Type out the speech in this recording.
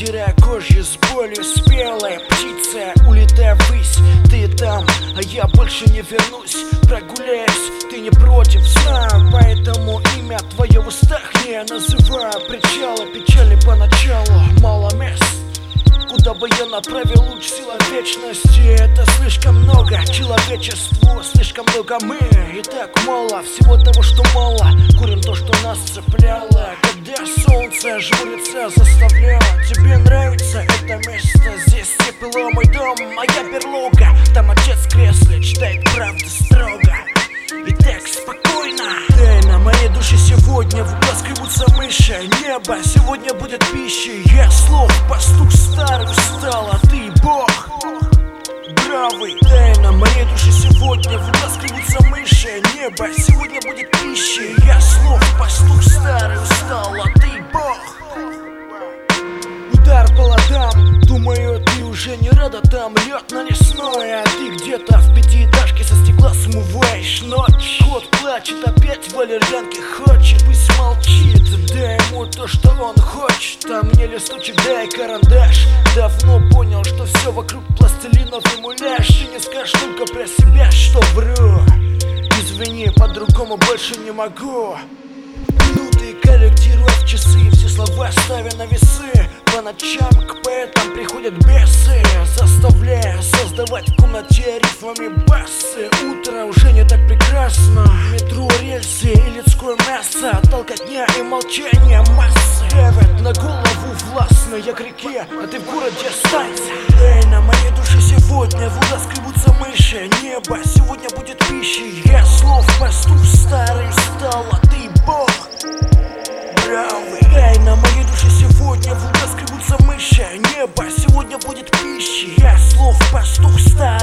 сдирая кожи с болью. Спелая птица, улетая ввысь, ты там, а я больше не вернусь. Прогуляюсь, ты не против, знаю, поэтому имя твое в устах не называю. Причалы, печали поначалу, мало мест, куда бы я направил луч, сила вечности. Это слишком много человечеству, слишком много мы. И так мало всего того, что мало. Курим то, что нас цепляло. Когда солнце жмурится, заставляло. Тебе нравится это место? Здесь тепло, мой дом, моя берлога. Там отец в кресле читает правду строго. И так спокойно. Тайна моей души сегодня, в углах скребутся мыши. Небо сегодня будет пищей. Я слов, пастух старый, устал, а ты Бог бравый. Тайна моей души сегодня, в углах скребутся мыши. Небо сегодня будет пищей. Я слов, пастух старый, устал, а ты Бог. Удар по ладам, думаю, ты уже не рада там. Лед на лесной, а ты где-то в пятиэтажке со стекла смываешь ночь. Кот плачет, опять валерьянки хочет, пусть молчит. Дай ему то, что он хочет, а мне листочек дай карандаш. Давно понял, что все вокруг пластилиновый муляж. И не скажешь только про себя, что вру. Извини, по-другому больше не могу. Минуты корректируя в часы, все слова ставя на весы. По ночам к поэтам приходят бесы, заставляя создавать в комнате рифмами басы. Утро уже не так прекрасно, метро, рельсы и людское мясо. Толкотня и молчание массы давят на голову властно. Я к реке, а ты в городе останься. Тайна моей души сегодня, в углах скребутся мыши. Небо сегодня будет пищей. Я слов, пастух старый, устал, а ты Бог бравый. Тайна моей души сегодня, в углах скребутся мыши. Небо сегодня будет пищей. Я слов, пастух старый.